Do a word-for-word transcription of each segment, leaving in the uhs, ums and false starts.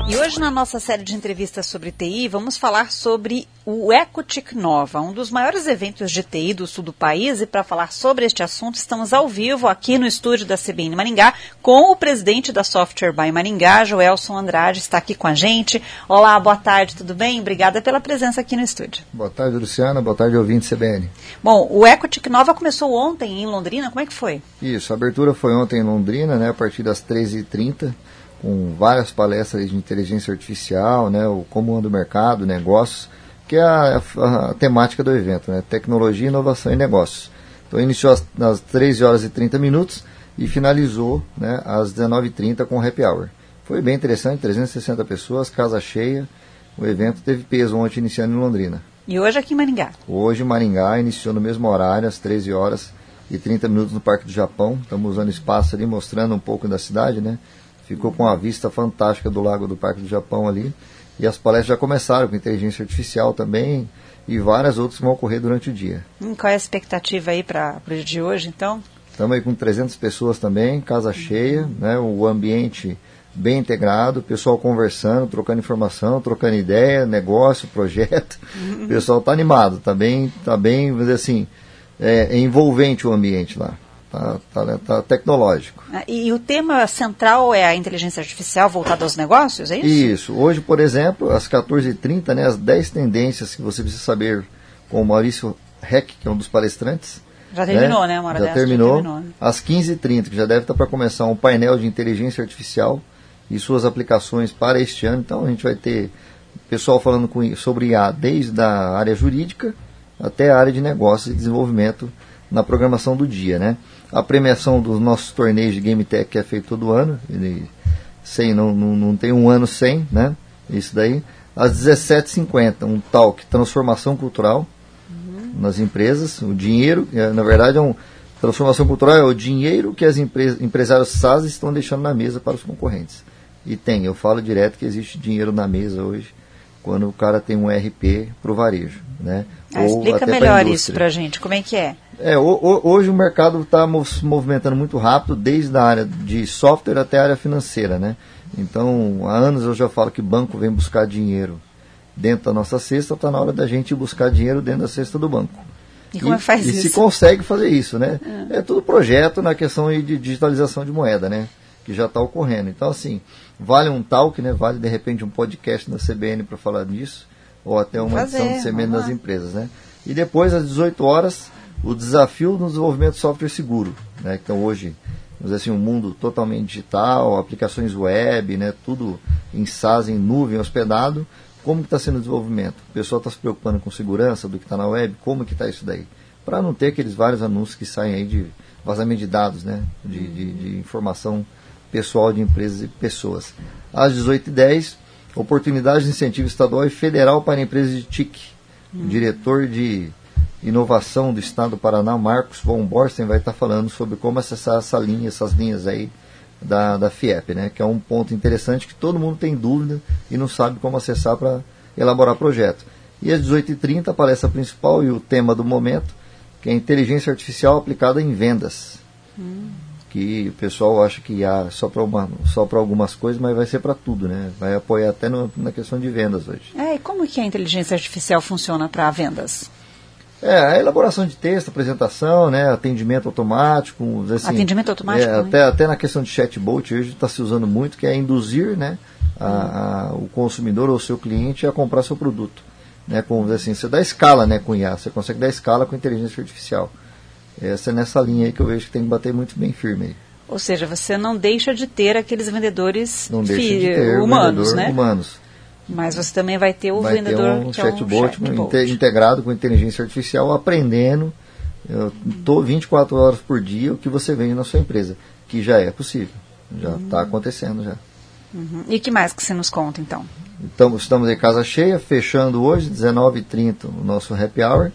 E hoje, na nossa série de entrevistas sobre T I, vamos falar sobre o EcoTecnova, um dos maiores eventos de T I do sul do país. E para falar sobre este assunto, estamos ao vivo aqui no estúdio da C B N Maringá com o presidente da Software by Maringá, Joelson Andrade, está aqui com a gente. Olá, boa tarde, tudo bem? Obrigada pela presença aqui no estúdio. Boa tarde, Luciana. Boa tarde, ouvinte C B N. Bom, o EcoTecnova começou ontem em Londrina, como é que foi? Isso, a abertura foi ontem em Londrina, né, a partir das treze e trinta, com várias palestras de inteligência artificial, né, o como anda o mercado, negócios, que é a, a, a temática do evento, né, tecnologia, inovação e negócios. Então iniciou às, às treze horas e trinta minutos e finalizou, né, às dezenove e trinta com o happy hour. Foi bem interessante, trezentas e sessenta pessoas, casa cheia. O evento teve peso ontem iniciando em Londrina. E hoje aqui em Maringá? Hoje Maringá iniciou no mesmo horário, às treze horas e trinta minutos no Parque do Japão. Estamos usando espaço ali, mostrando um pouco da cidade, né? Ficou com uma vista fantástica do lago do Parque do Japão ali. E as palestras já começaram com inteligência artificial também e várias outras que vão ocorrer durante o dia. Hum, qual é a expectativa aí para o dia de hoje, então? Estamos aí com trezentas pessoas também, casa cheia, né? O ambiente bem integrado, o pessoal conversando, trocando informação, trocando ideia, negócio, projeto. Uhum. O pessoal está animado, está bem, tá bem, vamos dizer assim, é, é envolvente o ambiente lá. Tá, tá, tá tecnológico. E, e o tema central é a inteligência artificial voltada aos negócios, é isso? Isso. Hoje, por exemplo, às quatorze e trinta, né, as dez tendências que você precisa saber com o Maurício Heck, que é um dos palestrantes. Já terminou, né? né uma hora já, dessa, terminou. já terminou. Às quinze e trinta, que já deve estar para começar um painel de inteligência artificial e suas aplicações para este ano. Então, a gente vai ter pessoal falando com, sobre I A desde a área jurídica até a área de negócios e desenvolvimento na programação do dia, né? A premiação dos nossos torneios de Game Tech que é feito todo ano, ele, sem, não, não, não tem um ano sem, né? Isso daí. Às dezessete e cinquenta, um talk, transformação cultural uhum. nas empresas, o dinheiro, na verdade é um, transformação cultural é o dinheiro que as empresas, empresários SaaS estão deixando na mesa para os concorrentes. E tem, eu falo direto que existe dinheiro na mesa hoje, quando o cara tem um E R P para o varejo, né? Ah, explica melhor isso para a gente, como é que é? É, o, o, hoje o mercado está se movimentando muito rápido, desde a área de software até a área financeira, né? Então, há anos eu já falo que banco vem buscar dinheiro dentro da nossa cesta, está na hora da gente buscar dinheiro dentro da cesta do banco. E como e, faz e isso? se consegue fazer isso, né? É, é tudo projeto na questão de digitalização de moeda, né? Que já está ocorrendo. Então, assim, vale um talk, né? Vale, de repente, um podcast da C B N para falar disso, ou até uma fazer, edição de C B N das empresas, né? E depois, às dezoito horas, o desafio no desenvolvimento de software seguro, né? Então, hoje, vamos dizer assim, um mundo totalmente digital, aplicações web, né? Tudo em SaaS, em nuvem, hospedado. Como que está sendo o desenvolvimento? O pessoal está se preocupando com segurança do que está na web? Como que está isso daí? Para não ter aqueles vários anúncios que saem aí de vazamento de dados, né? De, de, de informação pessoal de empresas e pessoas. Às dezoito e dez, oportunidade de incentivo estadual e federal para empresas de T I C. Hum. O diretor de inovação do estado do Paraná, Marcos von Borsten, vai estar falando sobre como acessar essa linha, essas linhas aí da, da FIEP, né? Que é um ponto interessante que todo mundo tem dúvida e não sabe como acessar para elaborar projeto. E às dezoito e trinta, a palestra principal e o tema do momento, que é inteligência artificial aplicada em vendas. Hum. Que o pessoal acha que há só para só para algumas coisas, mas vai ser para tudo, né? Vai apoiar até no, na questão de vendas hoje. É, e como que a inteligência artificial funciona para vendas? É, a elaboração de texto, apresentação, né, atendimento automático. Assim, atendimento automático? É, até, até na questão de chatbot, hoje está se usando muito, que é induzir, né, a, a, o consumidor ou o seu cliente a comprar seu produto. Né, com, assim, você dá escala, né, com I A, você consegue dar escala com inteligência artificial. Essa é nessa linha aí que eu vejo que tem que bater muito bem firme aí. Ou seja, você não deixa de ter aqueles vendedores não deixa fi- de ter humanos, vendedor né? humanos. Mas você também vai ter o vai vendedor ter um que chatbot, é um chatbot inte- integrado com inteligência artificial, aprendendo eu tô vinte e quatro horas por dia o que você vende na sua empresa, que já é possível, já está uhum. acontecendo já. Uhum. E que mais que você nos conta então? Então, estamos em casa cheia, fechando hoje, dezenove e trinta, o nosso happy hour,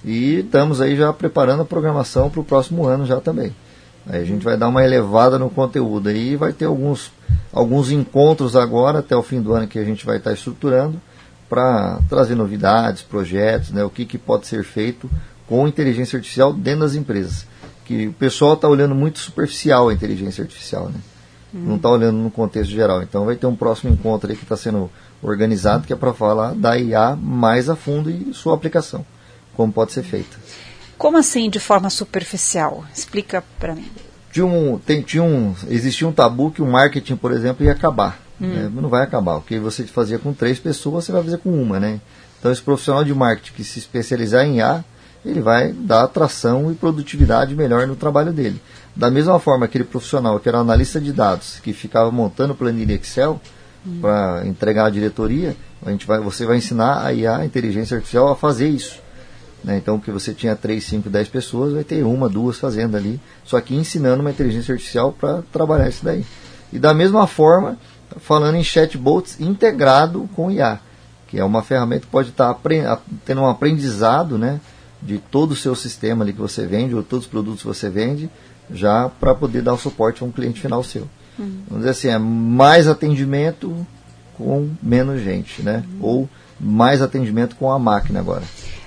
e estamos aí já preparando a programação para o próximo ano já também. Aí a gente vai dar uma elevada no conteúdo aí, vai ter alguns, alguns encontros agora, até o fim do ano, que a gente vai estar estruturando, para trazer novidades, projetos, né, o que, que pode ser feito com inteligência artificial dentro das empresas. Que o pessoal está olhando muito superficial a inteligência artificial, né? Hum. Não está olhando no contexto geral. Então vai ter um próximo encontro aí que está sendo organizado, que é para falar da I A mais a fundo e sua aplicação, como pode ser feita. Como assim, de forma superficial? Explica para mim. Tinha um, tem, tinha um, existia um tabu que o marketing, por exemplo, ia acabar. Hum. Né? Não vai acabar. O que você fazia com três pessoas, você vai fazer com uma, né? Então, esse profissional de marketing que se especializar em I A, ele vai dar atração e produtividade melhor no trabalho dele. Da mesma forma, aquele profissional que era analista de dados, que ficava montando planilha Excel hum. para entregar à diretoria, a gente vai, você vai ensinar a I A, a inteligência artificial, a fazer isso. Né? Então, que você tinha três, cinco, dez pessoas, vai ter uma, duas fazendo ali, só que ensinando uma inteligência artificial para trabalhar isso daí. E da mesma forma, falando em chatbots integrado com I A, que é uma ferramenta que pode estar tendo um aprendizado, né, de todo o seu sistema ali que você vende, ou todos os produtos que você vende, já para poder dar o suporte a um cliente final seu. Uhum. Vamos dizer assim, é mais atendimento com menos gente, né? Uhum. Ou mais atendimento com a máquina agora.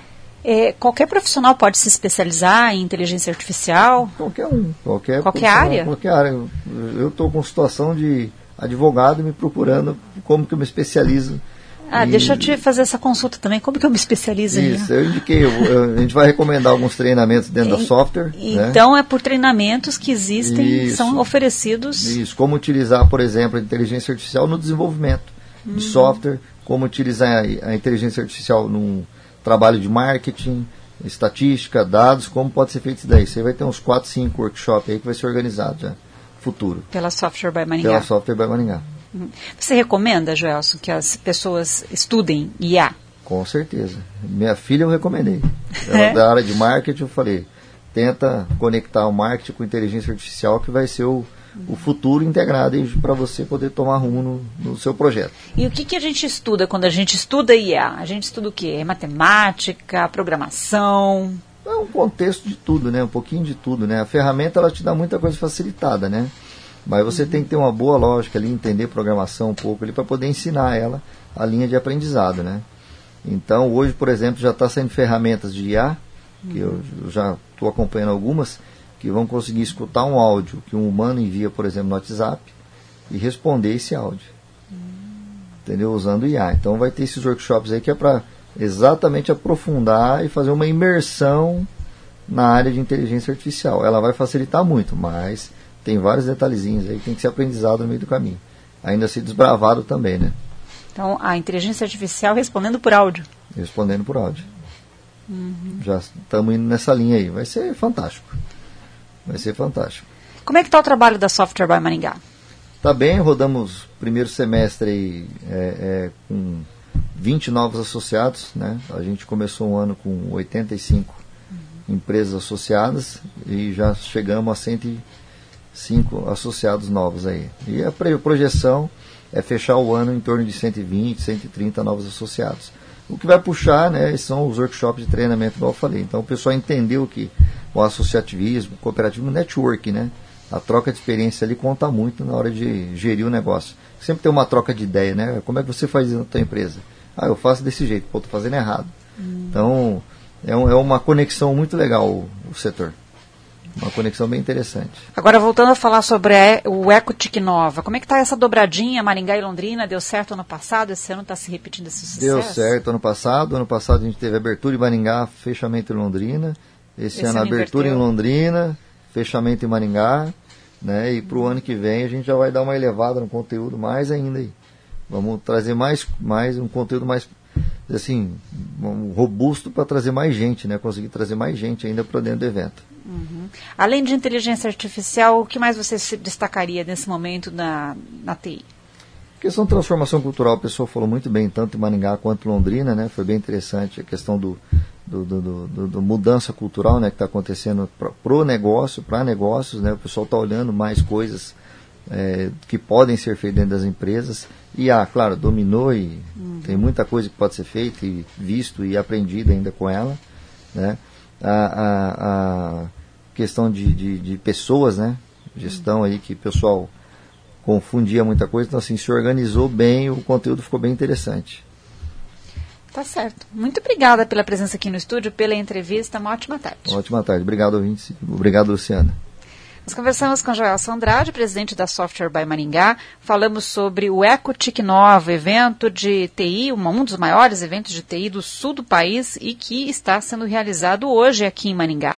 É, qualquer profissional pode se especializar em inteligência artificial? Qualquer um. Qualquer, qualquer área? Qualquer área. Eu estou com situação de advogado me procurando como que eu me especializo. Ah, e... deixa eu te fazer essa consulta também. Como que eu me especializo em Isso, eu indiquei. Eu, eu, a gente vai recomendar alguns treinamentos dentro e, da software. Então, né? é por treinamentos que existem, Isso, são oferecidos. Isso, como utilizar, por exemplo, a inteligência artificial no desenvolvimento hum. de software, como utilizar a, a inteligência artificial num trabalho de marketing, estatística, dados, como pode ser feito isso daí. Você vai ter uns quatro, cinco workshops aí que vai ser organizado já, futuro. Pela Software by Maringá. Pela Software by Maringá. Você recomenda, Joelson, que as pessoas estudem I A? Com certeza. Minha filha eu recomendei. Ela É? Da área de marketing, eu falei, tenta conectar o marketing com inteligência artificial, que vai ser o, o futuro integrado para você poder tomar rumo no, no seu projeto. E o que, que a gente estuda quando a gente estuda I A? A gente estuda o quê? É matemática, programação? É um contexto de tudo, né? Um pouquinho de tudo, né? A ferramenta, ela te dá muita coisa facilitada, né? Mas você uhum. tem que ter uma boa lógica ali, entender programação um pouco ali, para poder ensinar ela a linha de aprendizado, né? Então, hoje, por exemplo, já está saindo ferramentas de I A, que eu, eu já estou acompanhando algumas, que vão conseguir escutar um áudio que um humano envia, por exemplo, no WhatsApp, e responder esse áudio. Uhum. Entendeu? Usando I A. Então, vai ter esses workshops aí que é para exatamente aprofundar e fazer uma imersão na área de inteligência artificial. Ela vai facilitar muito, mas tem vários detalhezinhos aí que tem que ser aprendizado no meio do caminho. Ainda ser desbravado também, né? Então, a inteligência artificial respondendo por áudio. Respondendo por áudio. Uhum. Já estamos indo nessa linha aí. Vai ser fantástico. Vai ser fantástico. Como é que está o trabalho da Software by Maringá? Está bem, rodamos primeiro semestre aí, é, é, com vinte novos associados, né? A gente começou um ano com oitenta e cinco uhum. empresas associadas e já chegamos a cento e cinco associados novos aí. E a projeção é fechar o ano em torno de cento e vinte, cento e trinta novos associados. O que vai puxar, né, são os workshops de treinamento, igual eu falei. Então o pessoal entendeu que o associativismo, o cooperativismo, o network, né, a troca de experiência ali conta muito na hora de gerir o negócio. Sempre tem uma troca de ideia, né? Como é que você faz isso na tua empresa? Ah, eu faço desse jeito, pô, tô fazendo errado. Hum. Então é, um, é uma conexão muito legal o, o setor. Uma conexão bem interessante. Agora, voltando a falar sobre o EcoTIC Nova, como é que está essa dobradinha Maringá e Londrina? Deu certo ano passado? Esse ano está se repetindo esse sucesso? Deu certo ano passado. Ano passado a gente teve abertura em Maringá, fechamento em Londrina. Esse, Esse ano, ano abertura inverteu. Em Londrina, fechamento em Maringá. Né? E para o ano que vem a gente já vai dar uma elevada no conteúdo mais ainda. Aí. Vamos trazer mais, mais um conteúdo mais assim, um, robusto para trazer mais gente, né? Conseguir trazer mais gente ainda para dentro do evento. Uhum. Além de inteligência artificial, o que mais você se destacaria nesse momento na, na T I? A questão de transformação cultural, a pessoa falou muito bem, tanto em Maringá quanto em Londrina, né? Foi bem interessante a questão do, do, do, do, do, do mudança cultural, né? Que está acontecendo para o negócio, para negócios, né? O pessoal está olhando mais coisas é, que podem ser feitas dentro das empresas. E, ah, claro, dominou e uhum. tem muita coisa que pode ser feita e visto e aprendido ainda com ela, né? A, a, a questão de, de, de pessoas, né? Gestão aí que o pessoal confundia muita coisa, então assim, se organizou bem, o conteúdo ficou bem interessante. Tá certo. Muito obrigada pela presença aqui no estúdio, pela entrevista, uma ótima tarde. Uma ótima tarde. Obrigado, ouvinte. Obrigado, Luciana. Nós conversamos com Joelson Andrade, presidente da Software by Maringá. Falamos sobre o EcoTIC Nova, evento de T I, um dos maiores eventos de T I do sul do país e que está sendo realizado hoje aqui em Maringá.